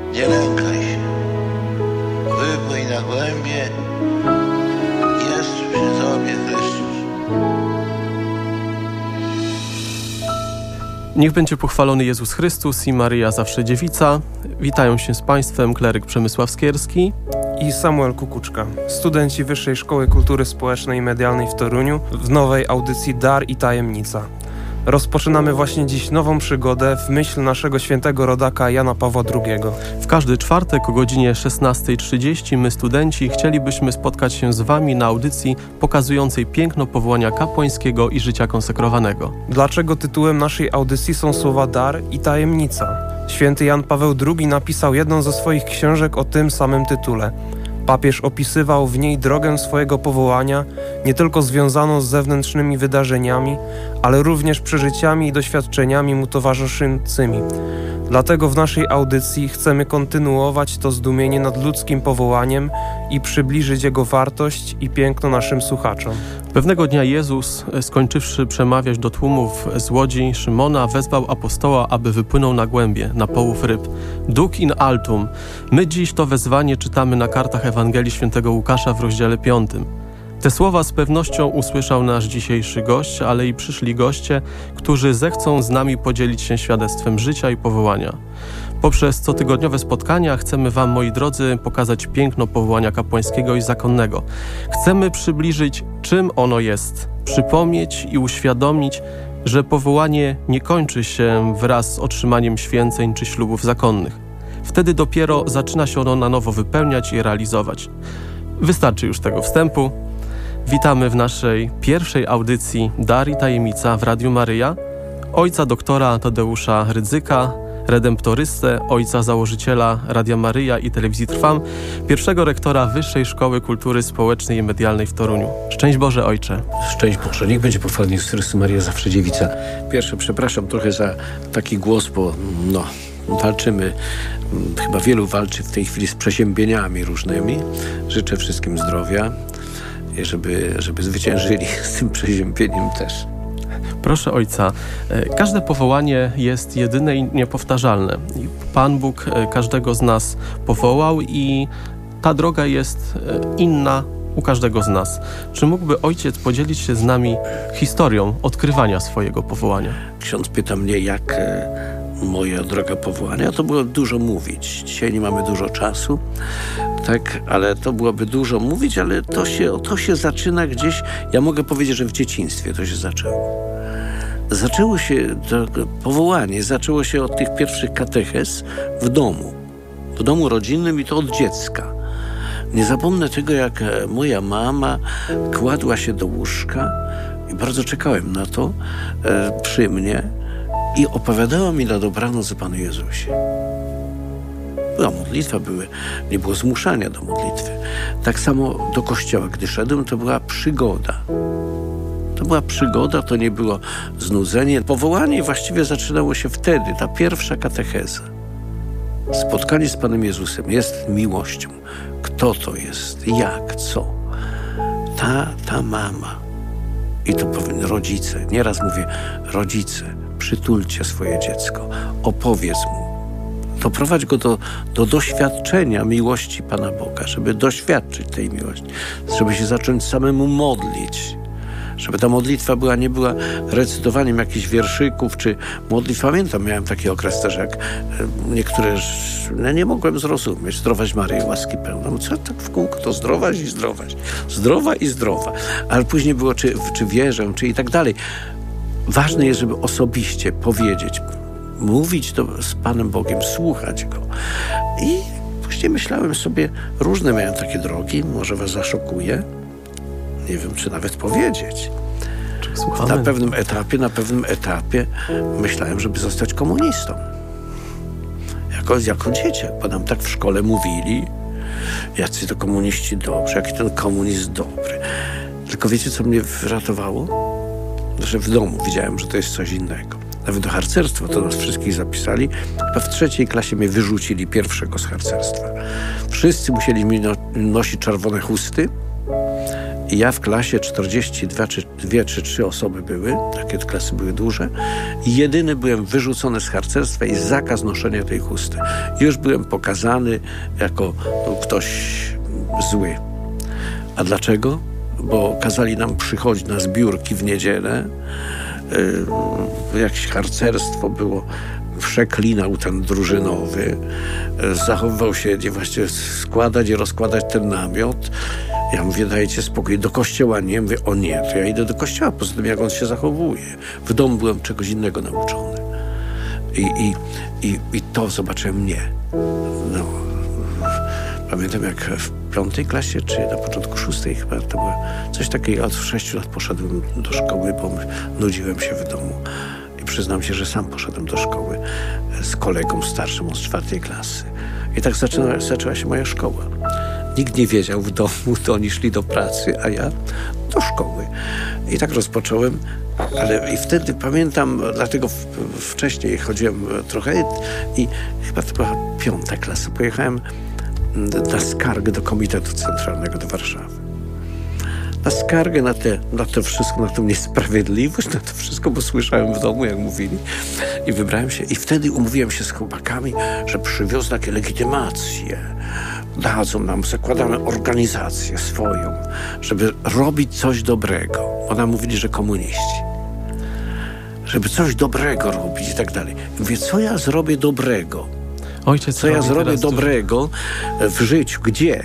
Nie lękaj się, wypłyń na głębie, jest przy tobie Chrystus. Niech będzie pochwalony Jezus Chrystus i Maryja zawsze dziewica. Witają się z Państwem kleryk Przemysław Skierski i Samuel Kukuczka, studenci Wyższej Szkoły Kultury Społecznej i Medialnej w Toruniu w nowej audycji Dar i Tajemnica. Rozpoczynamy właśnie dziś nową przygodę w myśl naszego świętego rodaka Jana Pawła II. W każdy czwartek o godzinie 16:30 my, studenci, chcielibyśmy spotkać się z Wami na audycji pokazującej piękno powołania kapłańskiego i życia konsekrowanego. Dlaczego tytułem naszej audycji są słowa dar i tajemnica? Święty Jan Paweł II napisał jedną ze swoich książek o tym samym tytule. Papież opisywał w niej drogę swojego powołania, nie tylko związaną z zewnętrznymi wydarzeniami, ale również przeżyciami i doświadczeniami mu towarzyszącymi. Dlatego w naszej audycji chcemy kontynuować to zdumienie nad ludzkim powołaniem i przybliżyć jego wartość i piękno naszym słuchaczom. Pewnego dnia Jezus, skończywszy przemawiać do tłumów z łodzi Szymona, wezwał apostoła, aby wypłynął na głębie, na połów ryb. Duc in altum. My dziś to wezwanie czytamy na kartach Ewangelii Świętego Łukasza w rozdziale 5. Te słowa z pewnością usłyszał nasz dzisiejszy gość, ale i przyszli goście, którzy zechcą z nami podzielić się świadectwem życia i powołania. Poprzez cotygodniowe spotkania chcemy Wam, moi drodzy, pokazać piękno powołania kapłańskiego i zakonnego. Chcemy przybliżyć, czym ono jest, przypomnieć i uświadomić, że powołanie nie kończy się wraz z otrzymaniem święceń czy ślubów zakonnych. Wtedy dopiero zaczyna się ono na nowo wypełniać i realizować. Wystarczy już tego wstępu. Witamy w naszej pierwszej audycji Dar i Tajemnica w Radiu Maryja ojca doktora Tadeusza Rydzyka, redemptorystę, ojca założyciela Radia Maryja i Telewizji Trwam, pierwszego rektora Wyższej Szkoły Kultury Społecznej i Medialnej w Toruniu. Szczęść Boże, ojcze. Szczęść Boże, niech będzie pochwalony Jezus Chrystus, Maryja zawsze dziewica. Pierwsze, przepraszam trochę za taki głos, bo walczymy, chyba wielu walczy w tej chwili z przeziębieniami różnymi. Życzę wszystkim zdrowia i żeby zwyciężyli z tym przeziębieniem też. Proszę ojca, każde powołanie jest jedyne i niepowtarzalne. Pan Bóg każdego z nas powołał i ta droga jest inna u każdego z nas. Czy mógłby ojciec podzielić się z nami historią odkrywania swojego powołania? Ksiądz pyta mnie, jak moja droga powołania, to było dużo mówić. Dzisiaj nie mamy dużo czasu, tak, ale to byłoby dużo mówić, ale to się zaczyna gdzieś, ja mogę powiedzieć, że w dzieciństwie to się zaczęło. Zaczęło się to powołanie, zaczęło się od tych pierwszych katechez w domu rodzinnym i to od dziecka. Nie zapomnę tego, jak moja mama kładła się do łóżka i bardzo czekałem na to przy mnie i opowiadała mi na dobranoc o Panu Jezusie. Była modlitwa, nie było zmuszania do modlitwy. Tak samo do kościoła, gdy szedłem, to była przygoda. To nie było znudzenie. Powołanie właściwie zaczynało się wtedy, ta pierwsza katecheza. Spotkanie z Panem Jezusem jest miłością. Kto to jest? Jak? Co? Ta mama. I to powinni rodzice. Nieraz mówię, rodzice, przytulcie swoje dziecko. Opowiedz mu. Doprowadź go do doświadczenia miłości Pana Boga, żeby doświadczyć tej miłości, żeby się zacząć samemu modlić. Żeby ta modlitwa nie była recytowaniem jakichś wierszyków, czy modlitw. Pamiętam, miałem taki okres też, jak niektóre, nie mogłem zrozumieć. Zdrowaś Maryjo, łaski pełna. Co tak w kółko? To zdrowaś i zdrowaś. Zdrowa i zdrowa. Ale później było, czy wierzę, czy i tak dalej. Ważne jest, żeby osobiście powiedzieć, mówić to z Panem Bogiem, słuchać Go. I później myślałem sobie, różne miałem takie drogi, może was zaszokuje. Nie wiem, czy nawet powiedzieć. Na pewnym etapie myślałem, żeby zostać komunistą. Jako dzieciak, bo nam tak w szkole mówili, jacy to komuniści dobrzy, jaki ten komunizm dobry. Tylko wiecie, co mnie wyratowało? Że w domu widziałem, że to jest coś innego. Nawet do harcerstwa to nas wszystkich zapisali. Chyba w 3. klasie mnie wyrzucili pierwszego z harcerstwa. Wszyscy musieli mi nosić czerwone chusty I ja w klasie 42 czy 3 osoby były, takie klasy były duże, i jedyny byłem wyrzucony z harcerstwa i zakaz noszenia tej chusty. Już byłem pokazany jako ktoś zły. A dlaczego? Bo kazali nam przychodzić na zbiórki w niedzielę. Jakieś harcerstwo było, przeklinał ten drużynowy, zachowywał się właściwie składać i rozkładać ten namiot. Ja mówię, dajcie spokój, do kościoła nie. Mówię, o nie, to ja idę do kościoła, poza tym jak on się zachowuje. W domu byłem czegoś innego nauczony. I to zobaczyłem nie. No, pamiętam jak w 5. klasie, czy na początku 6. chyba, to było coś takiego, od 6 lat poszedłem do szkoły, bo nudziłem się w domu. I przyznam się, że sam poszedłem do szkoły z kolegą starszym od 4. klasy. I tak zaczęła się moja szkoła. Nikt nie wiedział w domu, to oni szli do pracy, a ja do szkoły. I tak rozpocząłem, ale i wtedy pamiętam, dlatego wcześniej chodziłem trochę i chyba to była 5. klasa. Pojechałem na skargę do Komitetu Centralnego do Warszawy. Na skargę na to wszystko, na tą niesprawiedliwość, na to wszystko, bo słyszałem w domu, jak mówili. I wybrałem się. I wtedy umówiłem się z chłopakami, że przywiozę takie legitymacje. Dadzą nam, zakładamy organizację swoją, żeby robić coś dobrego. Ona mówili, że komuniści. Żeby coś dobrego robić i tak dalej. I mówię, co ja zrobię dobrego? Ojciec, co ja zrobię dobrego w życiu? Gdzie?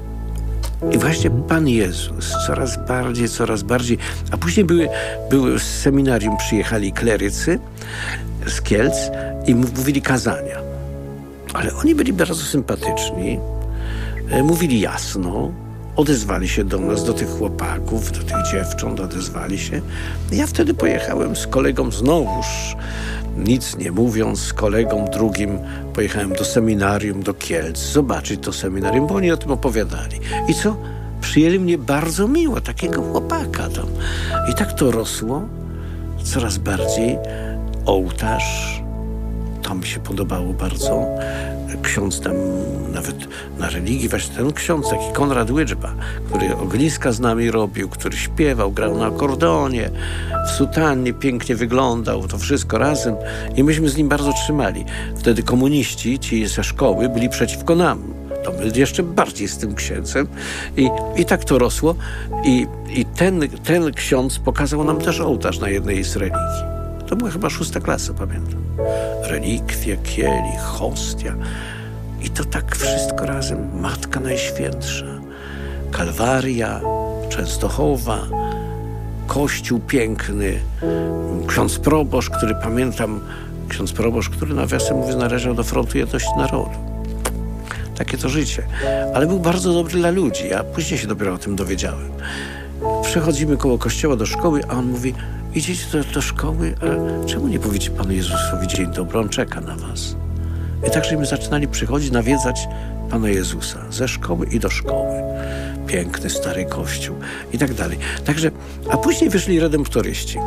I właśnie Pan Jezus coraz bardziej. A później były z seminarium, przyjechali klerycy z Kielc i mówili kazania. Ale oni byli bardzo sympatyczni, mówili jasno, odezwali się do nas, do tych chłopaków, do tych dziewcząt, odezwali się. Ja wtedy pojechałem z kolegą znowuż, nic nie mówiąc, z kolegą drugim pojechałem do seminarium, do Kielc, zobaczyć to seminarium, bo oni o tym opowiadali. I co? Przyjęli mnie bardzo miło, takiego chłopaka tam. I tak to rosło coraz bardziej. Ołtarz, to mi się podobało bardzo. Ksiądz tam nawet na religii, właśnie ten ksiądz, taki Konrad Łyczba, który ogniska z nami robił, który śpiewał, grał na akordeonie, w sutannie pięknie wyglądał, to wszystko razem i myśmy z nim bardzo trzymali. Wtedy komuniści, ci ze szkoły, byli przeciwko nam. To my jeszcze bardziej z tym księdzem i tak to rosło i ten ksiądz pokazał nam też ołtarz na jednej z religii. To była chyba 6. klasa, pamiętam. Relikwie, kielich, hostia. I to tak wszystko razem. Matka Najświętsza, Kalwaria, Częstochowa, kościół piękny, ksiądz proboszcz, który pamiętam, nawiasem mówiąc należał do Frontu Jedności Narodu. Takie to życie. Ale był bardzo dobry dla ludzi. Ja później się dopiero o tym dowiedziałem. Przechodzimy koło kościoła do szkoły, a on mówi, idziecie do szkoły, a czemu nie powiecie Panu Jezusowi dzień dobry, On czeka na was. I tak, żeśmy zaczynali przychodzić, nawiedzać Pana Jezusa ze szkoły i do szkoły. Piękny, stary kościół i tak dalej. Także, a później wyszli redemptoryści.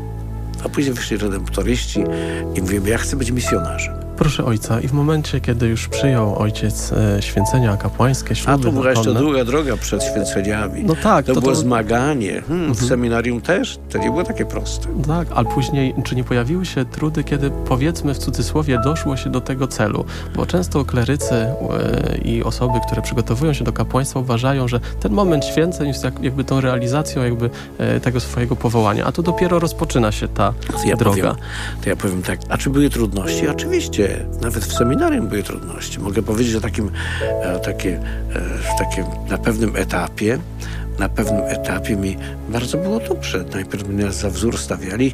I mówimy, ja chcę być misjonarzem. Proszę ojca, i w momencie, kiedy już przyjął ojciec święcenia kapłańskie, śluby. A to była jeszcze długa droga przed święceniami. No tak. To było zmaganie. W seminarium też. To nie było takie proste. Tak, ale później, czy nie pojawiły się trudy, kiedy, powiedzmy w cudzysłowie, doszło się do tego celu? Bo często klerycy i osoby, które przygotowują się do kapłaństwa, uważają, że ten moment święceń jest jakby tą realizacją tego swojego powołania. A to dopiero rozpoczyna się ta droga. To ja powiem tak. A czy były trudności? Oczywiście. Nawet w seminarium były trudności. Mogę powiedzieć o takim na pewnym etapie mi bardzo było dobrze. Najpierw mnie za wzór stawiali,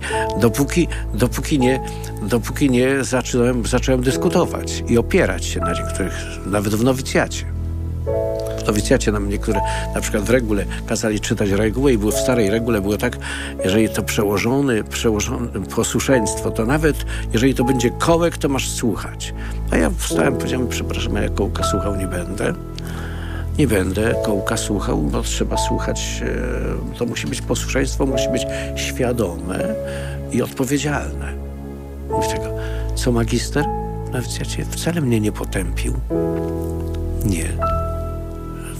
dopóki nie zacząłem dyskutować i opierać się na niektórych, nawet w nowicjacie. W nowicjacie nam niektóre, na przykład w regule, kazali czytać regułę i było w starej regule było tak, jeżeli to przełożone posłuszeństwo, to nawet jeżeli to będzie kołek, to masz słuchać. A ja wstałem, powiedziałem, przepraszam, ja kołka słuchał nie będę. Nie będę kołka słuchał, bo trzeba słuchać, to musi być posłuszeństwo, musi być świadome i odpowiedzialne. Mówię tego, co magister w nowicjacie wcale mnie nie potępił. Nie.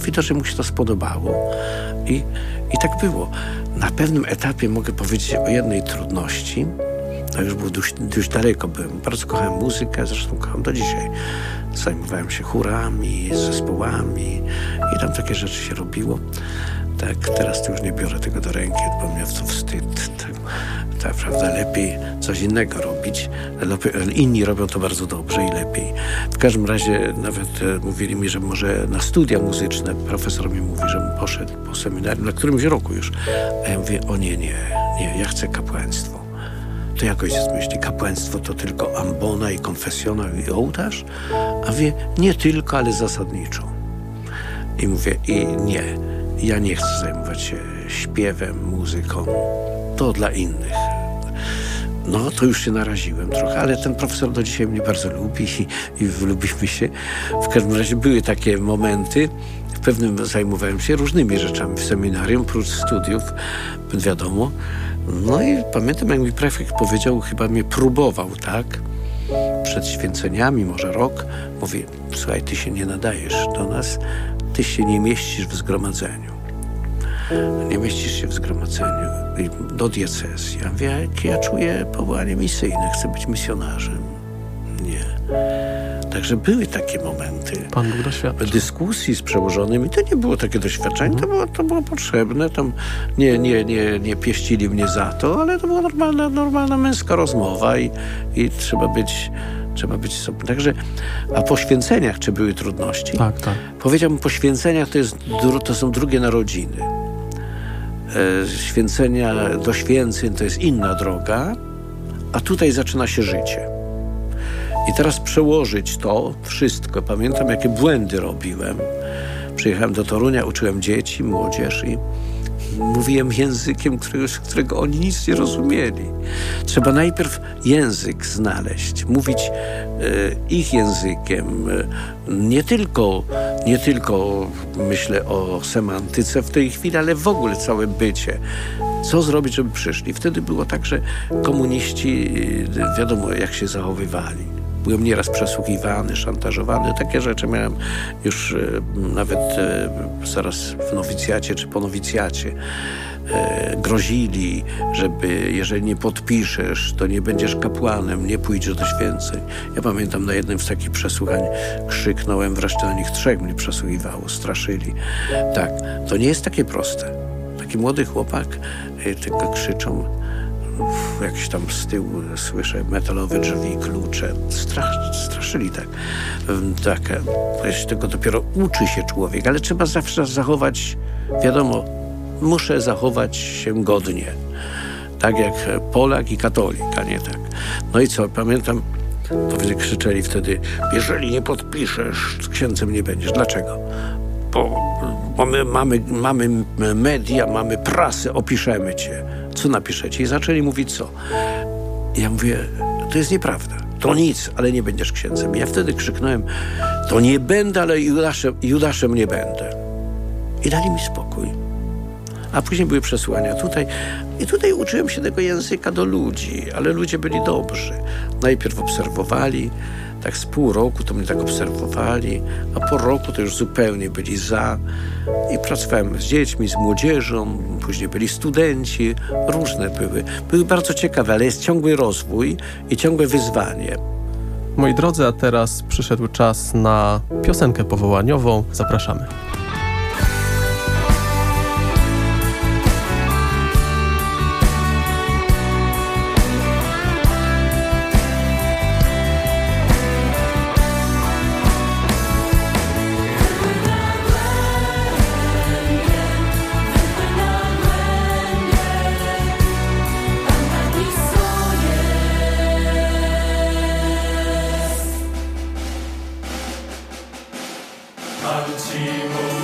Widocznie mu się to spodobało i tak było. Na pewnym etapie mogę powiedzieć o jednej trudności. To już było dość daleko byłem. Bardzo kochałem muzykę, zresztą kocham do dzisiaj. Zajmowałem się chórami, zespołami i tam takie rzeczy się robiło. Tak, teraz to już nie biorę tego do ręki, bo mnie to wstyd. Tak naprawdę lepiej coś innego robić. Inni robią to bardzo dobrze i lepiej. W każdym razie nawet mówili mi, że może na studia muzyczne. Profesor mi mówi, żebym poszedł po seminarium, na którymś roku już. A ja mówię, o nie, ja chcę kapłaństwo. To jak ojciec myśli, kapłaństwo to tylko ambona i konfesjonał i ołtarz? A wie, nie tylko, ale zasadniczo. I mówię, ja nie chcę zajmować się śpiewem, muzyką. To dla innych. No, to już się naraziłem trochę, ale ten profesor do dzisiaj mnie bardzo lubi i lubimy się. W każdym razie były takie momenty. W pewnym zajmowałem się różnymi rzeczami w seminarium, prócz studiów, wiadomo. No i pamiętam, jak mi prefekt powiedział, chyba mnie próbował, tak? Przed święceniami, może rok. Mówi, słuchaj, ty się nie nadajesz do nas, ty się nie mieścisz w zgromadzeniu. Nie mieścisz się w zgromadzeniu do diecezji. Ja mówię, ja czuję powołanie misyjne, chcę być misjonarzem. Nie. Także były takie momenty. Pan Bóg doświadczył. Dyskusji z przełożonymi, to nie było takie doświadczenie, to było potrzebne. Tam nie pieścili mnie za to, ale to była normalna męska rozmowa i trzeba być sobą. Także, a po święceniach czy były trudności? Tak. Powiedziałbym, po święceniach to są drugie narodziny. Święcenia do święceń to jest inna droga, a tutaj zaczyna się życie. I teraz przełożyć to wszystko. Pamiętam, jakie błędy robiłem. Przyjechałem do Torunia, uczyłem dzieci, młodzież i mówiłem językiem, którego oni nic nie rozumieli. Trzeba najpierw język znaleźć, mówić ich językiem. Nie tylko myślę o semantyce w tej chwili, ale w ogóle całe bycie. Co zrobić, żeby przyszli? Wtedy było tak, że komuniści, wiadomo, jak się zachowywali. Byłem nieraz przesłuchiwany, szantażowany. Takie rzeczy miałem już nawet zaraz w nowicjacie czy po nowicjacie. Grozili, żeby jeżeli nie podpiszesz, to nie będziesz kapłanem, nie pójdziesz do święceń. Ja pamiętam, na jednym z takich przesłuchań krzyknąłem, wreszcie na nich 3 mnie przesłuchiwało, straszyli. Tak, to nie jest takie proste. Taki młody chłopak, tylko krzyczą. Jakiś tam z tyłu słyszę metalowe drzwi, klucze. Straszyli tak. Tego dopiero uczy się człowiek, ale trzeba zawsze zachować, wiadomo, muszę zachować się godnie. Tak jak Polak i katolik, a nie tak. No i co, pamiętam, to krzyczeli wtedy, jeżeli nie podpiszesz, księdzem nie będziesz. Dlaczego? Bo my mamy media, mamy prasę, opiszemy cię. Co napiszecie? I zaczęli mówić co? Ja mówię, to jest nieprawda. To nic, ale nie będziesz księdzem. Ja wtedy krzyknąłem, to nie będę, ale Judaszem nie będę. I dali mi spokój. A później były przesłania tutaj. I tutaj uczyłem się tego języka do ludzi, ale ludzie byli dobrzy. Najpierw obserwowali, tak z pół roku to mnie tak obserwowali, a po roku to już zupełnie byli za. I pracowałem z dziećmi, z młodzieżą, później byli studenci, różne były. Były bardzo ciekawe, ale jest ciągły rozwój i ciągłe wyzwanie. Moi drodzy, a teraz przyszedł czas na piosenkę powołaniową. Zapraszamy. Ci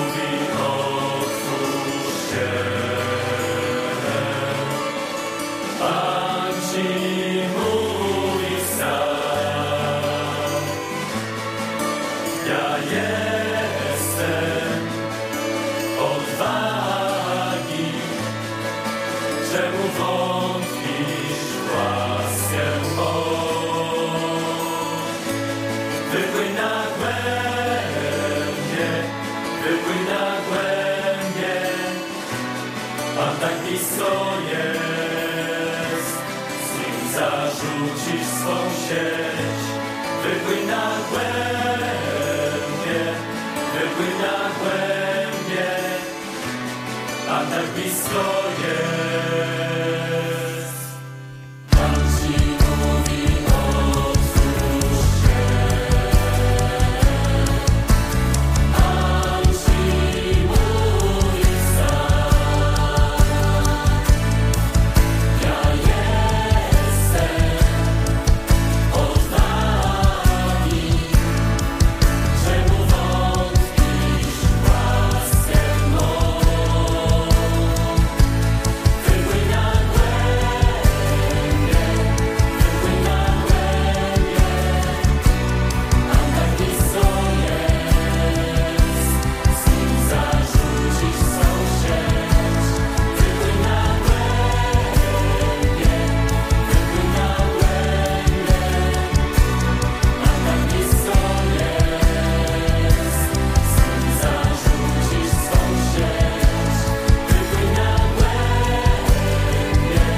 sieć, wypłyń na głębie, wypłyń na głębie, a tak blisko jest. Pan ci mówi, otwórz się, Pan ci mówi sam, ja jestem od nami, czemu wątpisz w łaskę mą? Wypłyń na głębie, a tak blisko jest, z nim zarzucić swą sieć. Wypłyń na głębie, a tak blisko jest, z nim zarzucić swą sieć. Wypłyń na głębie,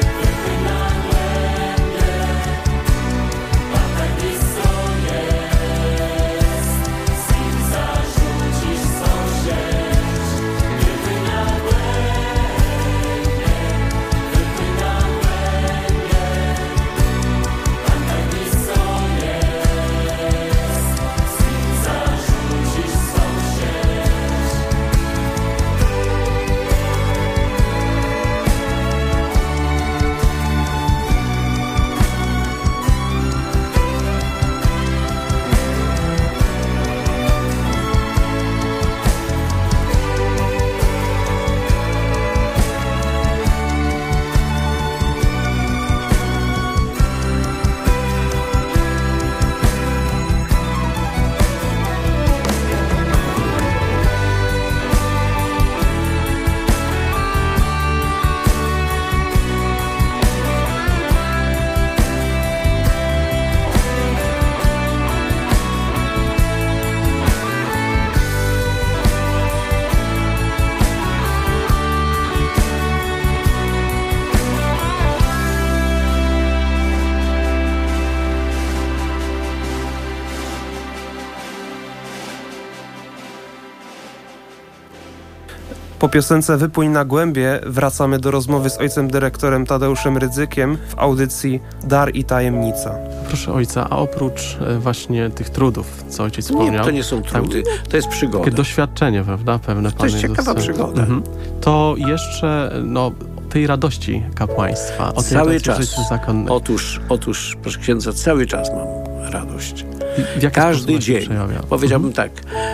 a tak blisko jest, z nim zarzucić swą sieć. Wypłyń na głębie, a tak blisko jest, z nim zarzucić swą Po piosence Wypłyń na głębie wracamy do rozmowy z ojcem dyrektorem Tadeuszem Rydzykiem w audycji Dar i Tajemnica. Proszę ojca, a oprócz właśnie tych trudów, co ojciec wspomniał... Nie, to nie są trudy, to jest przygoda. Takie doświadczenie, prawda? Pewne To jest ciekawa przygoda. To jeszcze, tej radości kapłaństwa. O tej Cały radości czas. życia zakonnej. Otóż, proszę księdza, cały czas mam radość. W jaki Każdy sposób się dzień. przejawia? Powiedziałbym tak,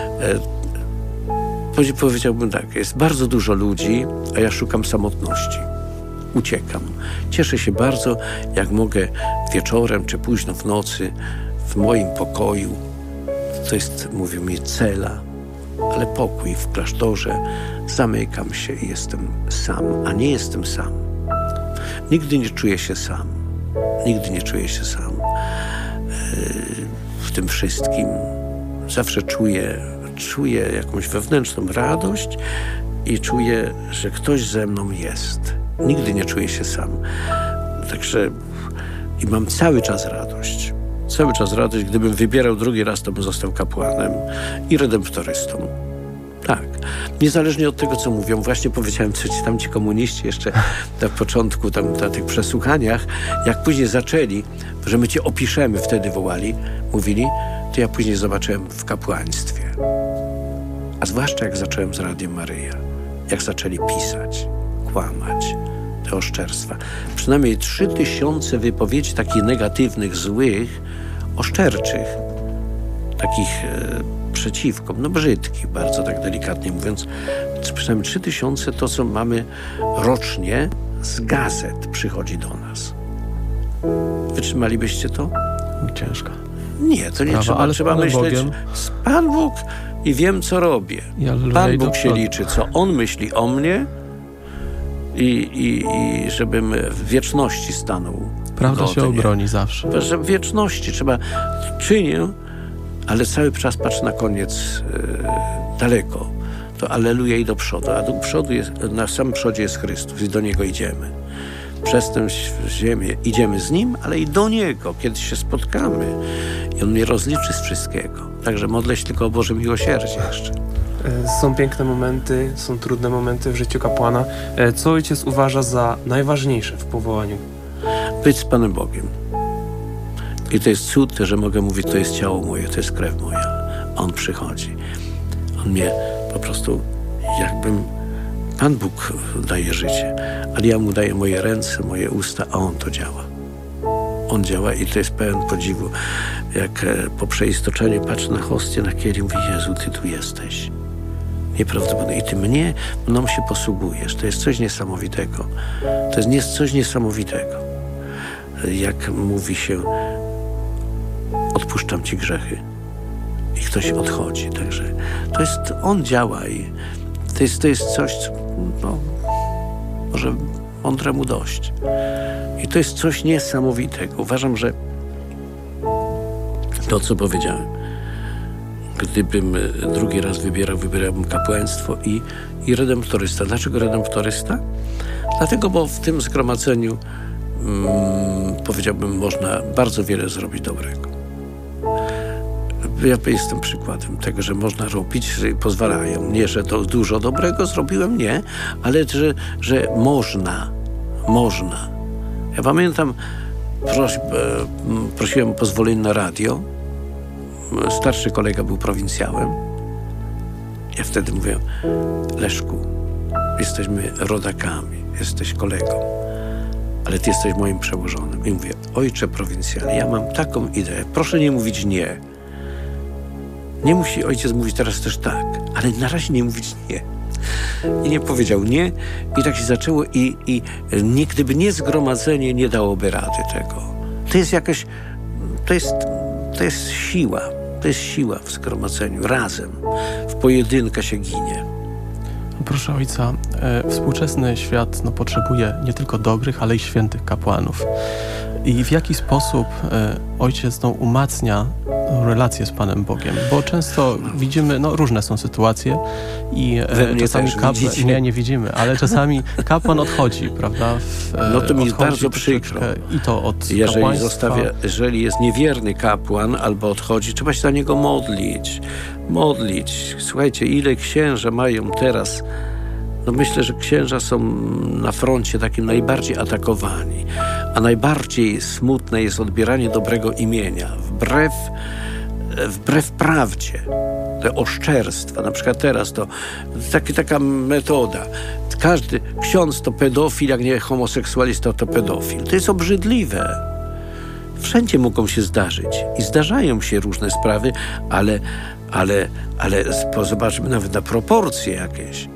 jest bardzo dużo ludzi, a ja szukam samotności. Uciekam. Cieszę się bardzo, jak mogę wieczorem czy późno w nocy w moim pokoju, to jest, mówią mi, cela, ale pokój w klasztorze, zamykam się i jestem sam, a nie jestem sam. Nigdy nie czuję się sam. Nigdy nie czuję się sam. W tym wszystkim zawsze czuję jakąś wewnętrzną radość i czuję, że ktoś ze mną jest. Nigdy nie czuję się sam. Także i mam cały czas radość. Cały czas radość. Gdybym wybierał drugi raz, to bym został kapłanem i redemptorystą. Tak. Niezależnie od tego, co mówią. Właśnie powiedziałem, co ci komuniści jeszcze na początku, na tych przesłuchaniach, jak później zaczęli, że my cię opiszemy, wtedy wołali, mówili, to ja później zobaczyłem w kapłaństwie. A zwłaszcza jak zacząłem z Radiem Maryja. Jak zaczęli pisać, kłamać, te oszczerstwa. Przynajmniej 3000 wypowiedzi takich negatywnych, złych, oszczerczych, takich przeciwko, brzydkich, bardzo tak delikatnie mówiąc. Przynajmniej 3000 to, co mamy rocznie z gazet przychodzi do nas. Wytrzymalibyście to? Ciężko. Nie, to nie trzeba, ale trzeba myśleć. Bogiem. Pan Bóg i wiem, co robię. Pan Bóg się liczy, co On myśli o mnie i żebym w wieczności stanął. Prawda godnie. się obroni zawsze. Że w wieczności trzeba czynię, ale cały czas patrz na koniec daleko. To alleluja i do przodu. A do przodu jest, na samym przodzie jest Chrystus i do Niego idziemy. przez tę ziemię idziemy z Nim, ale i do Niego, kiedy się spotkamy. I On mnie rozliczy z wszystkiego. Także modlę się tylko o Boże miłosierdzie jeszcze. Są piękne momenty, są trudne momenty w życiu kapłana. Co ojciec uważa za najważniejsze w powołaniu? Być z Panem Bogiem. I to jest cud, że mogę mówić, to jest ciało moje, to jest krew moja. A On przychodzi. On mnie po prostu, jakbym Pan Bóg daje życie, ale ja Mu daję moje ręce, moje usta, a On to działa. On działa i to jest pełen podziwu. Jak po przeistoczeniu patrzę na hostię, na kielich, mówię, Jezu, Ty tu jesteś. Nieprawdopodobne. I Ty mną się posługujesz. To jest coś niesamowitego. To jest coś niesamowitego. Jak mówi się, odpuszczam Ci grzechy. I ktoś odchodzi. Także to jest, On działa i to jest coś, co może mądremu dość. I to jest coś niesamowitego. Uważam, że to, co powiedziałem, gdybym drugi raz wybierałbym kapłaństwo i redemptorysta. Dlaczego redemptorysta? Dlatego, bo w tym zgromadzeniu powiedziałbym, można bardzo wiele zrobić dobrego. Ja jestem przykładem tego, że można robić, że pozwalają. Nie, że to dużo dobrego zrobiłem, nie, ale że można. Ja pamiętam, prosiłem o pozwolenie na radio. Starszy kolega był prowincjałem. Ja wtedy mówię, Leszku, jesteśmy rodakami, jesteś kolegą, ale ty jesteś moim przełożonym. I mówię, ojcze prowincjale, ja mam taką ideę, proszę nie mówić nie. Nie musi ojciec mówić teraz też tak, ale na razie nie mówić nie. I nie powiedział nie i tak się zaczęło i gdyby nie zgromadzenie, nie dałoby rady tego. To jest jakaś, to jest siła. To jest siła w zgromadzeniu. Razem. W pojedynkę się ginie. Proszę ojca, współczesny świat potrzebuje nie tylko dobrych, ale i świętych kapłanów. I w jaki sposób ojciec umacnia relację z Panem Bogiem? Bo często widzimy, różne są sytuacje i czasami kapłan... Nie widzimy, ale czasami kapłan odchodzi, prawda? To mi jest bardzo przykro. I to od kapłaństwa. Jeżeli jest niewierny kapłan albo odchodzi, trzeba się za niego modlić. Słuchajcie, ile księża mają teraz... myślę, że księża są na froncie takim najbardziej atakowani, a najbardziej smutne jest odbieranie dobrego imienia, wbrew prawdzie, te oszczerstwa. Na przykład teraz to taka metoda. Każdy ksiądz to pedofil, jak nie homoseksualista to pedofil. To jest obrzydliwe. Wszędzie mogą się zdarzyć i zdarzają się różne sprawy, ale zobaczmy nawet na proporcje jakieś.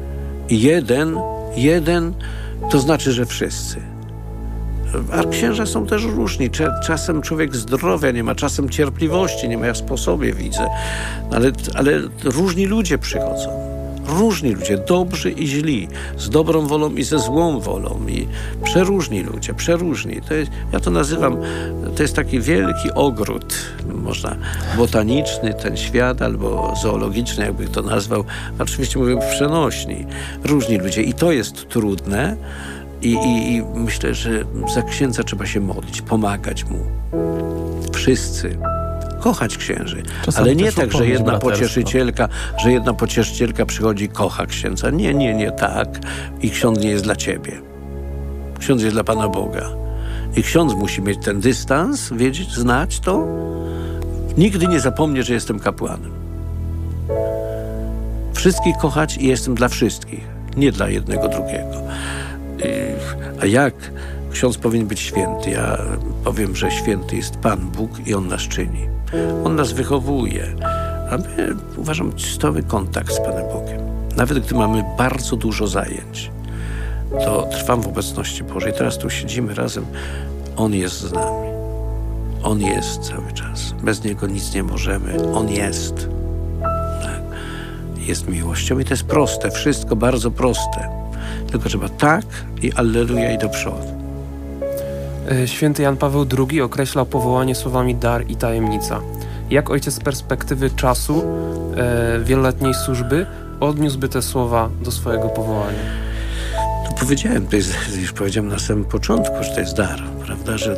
Jeden to znaczy, że wszyscy. A księża są też różni. Czasem człowiek zdrowia nie ma, czasem cierpliwości nie ma. Ja po sobie widzę. Ale różni ludzie przychodzą. Różni ludzie, dobrzy i źli, z dobrą wolą i ze złą wolą. I przeróżni ludzie, przeróżni. Ja to nazywam, to jest taki wielki ogród, można botaniczny, ten świat, albo zoologiczny, jakby to nazwał. Oczywiście mówię przenośni. Różni ludzie i to jest trudne. I myślę, że za księdza trzeba się modlić, pomagać mu. Wszyscy. Kochać księży. Czasami ale nie tak, że jedna pocieszycielka przychodzi i kocha księdza. Nie tak. I ksiądz nie jest dla ciebie. Ksiądz jest dla Pana Boga. I ksiądz musi mieć ten dystans, wiedzieć, znać to. Nigdy nie zapomnie, że jestem kapłanem. Wszystkich kochać i jestem dla wszystkich. Nie dla jednego, drugiego. A jak ksiądz powinien być święty? Ja powiem, że święty jest Pan Bóg i On nas czyni. On nas wychowuje. A my, uważam, stały kontakt z Panem Bogiem. Nawet gdy mamy bardzo dużo zajęć, to trwam w obecności Bożej. Teraz tu siedzimy razem. On jest z nami. On jest cały czas. Bez Niego nic nie możemy. On jest. Tak. Jest miłością i to jest proste. Wszystko bardzo proste. Tylko trzeba tak i alleluja i do przodu. Święty Jan Paweł II określał powołanie słowami dar i tajemnica. Jak ojciec z perspektywy czasu, wieloletniej służby odniósłby te słowa do swojego powołania? powiedziałem, już powiedziałem na samym początku, że to jest dar, prawda, że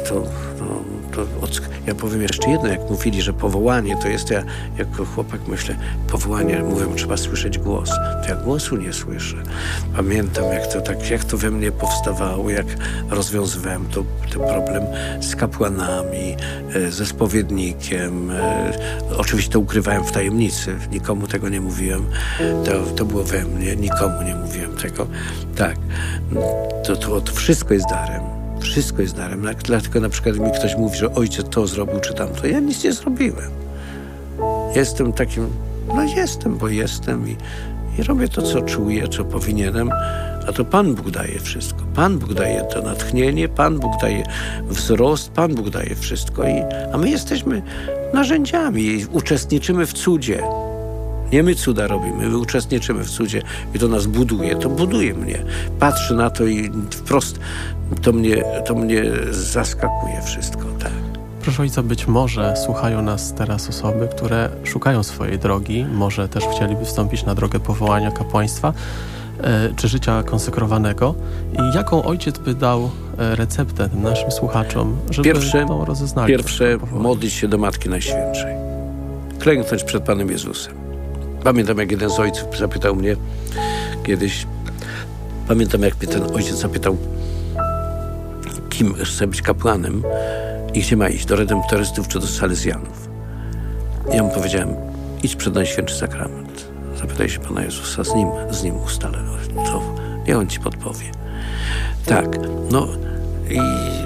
ja powiem jeszcze jedno, jak mówili, że powołanie to jest, ja jako chłopak myślę, powołanie, mówią, trzeba słyszeć głos, to ja głosu nie słyszę. Pamiętam, jak to we mnie powstawało, jak rozwiązywałem ten problem z kapłanami, ze spowiednikiem. Oczywiście to ukrywałem w tajemnicy, nikomu tego nie mówiłem, to było we mnie, nikomu nie mówiłem tego. Tak, to wszystko jest darem. Wszystko jest darem. Dlatego na przykład mi ktoś mówi, że ojciec to zrobił czy tamto. Ja nic nie zrobiłem. Jestem takim, bo jestem i robię to, co czuję, co powinienem. A to Pan Bóg daje wszystko. Pan Bóg daje to natchnienie, Pan Bóg daje wzrost, Pan Bóg daje wszystko. A my jesteśmy narzędziami i uczestniczymy w cudzie. Nie my cuda robimy, my uczestniczymy w cudzie i to nas buduje. To buduje mnie. Patrzę na to i wprost to mnie zaskakuje wszystko, tak. Proszę ojca, być może słuchają nas teraz osoby, które szukają swojej drogi, może też chcieliby wstąpić na drogę powołania kapłaństwa czy życia konsekrowanego. I jaką ojciec by dał receptę tym naszym słuchaczom, żeby to rozeznali? Pierwsze, modlić się do Matki Najświętszej. Klęknąć przed Panem Jezusem. Pamiętam, jak jeden z ojców zapytał mnie kiedyś, jak mnie ten ojciec zapytał, kim chce być kapłanem i gdzie ma iść, do redemptorystów czy do salezjanów. Ja mu powiedziałem, idź przed Najświętszy Sakrament. Zapytaj się Pana Jezusa, z nim ustalę. To niech On ci podpowie. Tak, i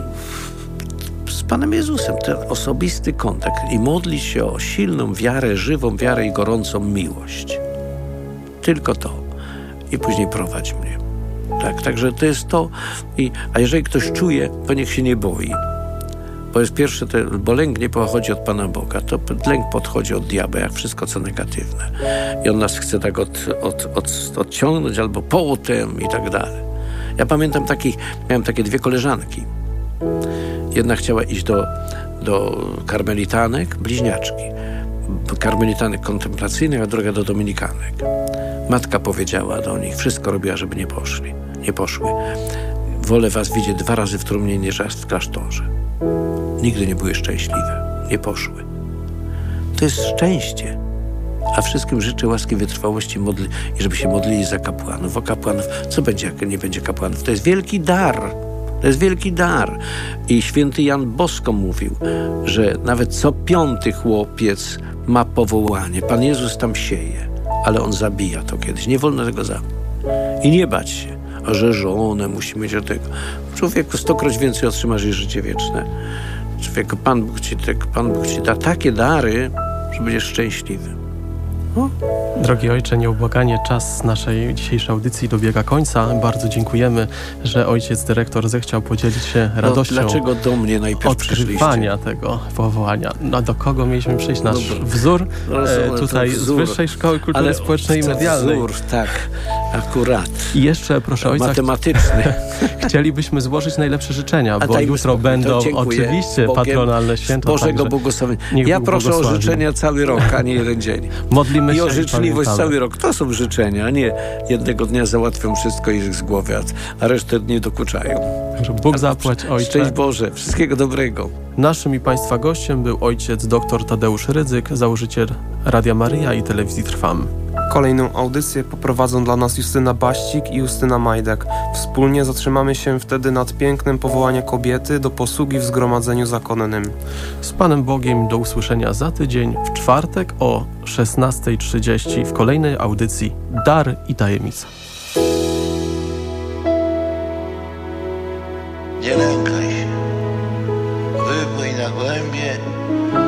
z Panem Jezusem ten osobisty kontakt i modlić się o silną wiarę, żywą wiarę i gorącą miłość. Tylko to. I później prowadź mnie. Tak, także to jest to. A jeżeli ktoś czuje, to niech się nie boi. Bo jest pierwsze, bo lęk nie pochodzi od Pana Boga. To lęk podchodzi od diabła, jak wszystko, co negatywne. I on nas chce tak odciągnąć albo połotem i tak dalej. Ja pamiętam miałem takie dwie koleżanki. Jedna chciała iść do karmelitanek, bliźniaczki. Karmelitanek kontemplacyjnych, a druga do dominikanek. Matka powiedziała do nich, wszystko robiła, żeby nie poszły. Wolę was widzieć 2 razy w trumnie, niż raz w klasztorze. Nigdy nie były szczęśliwe. Nie poszły. To jest szczęście. A wszystkim życzę łaski, wytrwałości i żeby się modlili za kapłanów. O kapłanów, co będzie, jak nie będzie kapłanów? To jest wielki dar. To jest wielki dar. I święty Jan Bosko mówił, że nawet co 5. chłopiec ma powołanie. Pan Jezus tam sieje, ale On zabija to kiedyś. Nie wolno tego zabić. I nie bać się, że żonę musi mieć od tego. Człowieku, 100-kroć więcej otrzymasz i życie wieczne. Człowieku, Pan Bóg ci da takie dary, że będziesz szczęśliwy. Drogi ojcze, nieubłaganie czas naszej dzisiejszej audycji dobiega końca. Bardzo dziękujemy, że ojciec dyrektor zechciał podzielić się radością. Dlaczego do mnie najpierw odkrywania tego powołania? Do kogo mieliśmy przyjść? Nasz wzór tutaj z Wyższej Szkoły Kultury Społecznej i Medialnej. Wzór, tak, akurat. I jeszcze, proszę ojca, matematyczny. Chcielibyśmy złożyć najlepsze życzenia, bo jutro będą oczywiście patronalne święto. Bożego błogosławienia. Ja proszę o życzenia cały rok, a nie jeden dzień. Modlimy się i o życzliwość cały rok. To są życzenia, a nie jednego dnia załatwią wszystko i z głowy, a resztę nie dokuczają. Bóg zapłać, ojcze. Szczęść Boże, wszystkiego dobrego. Naszym i Państwa gościem był ojciec dr Tadeusz Rydzyk, założyciel Radia Maryja i Telewizji Trwam. Kolejną audycję poprowadzą dla nas Justyna Baścik i Justyna Majdek. Wspólnie zatrzymamy się wtedy nad pięknem powołania kobiety do posługi w zgromadzeniu zakonnym. Z Panem Bogiem do usłyszenia za tydzień, w czwartek o 16:30 w kolejnej audycji Dar i Tajemnica. Nie lękaj się, wypłyń na głębie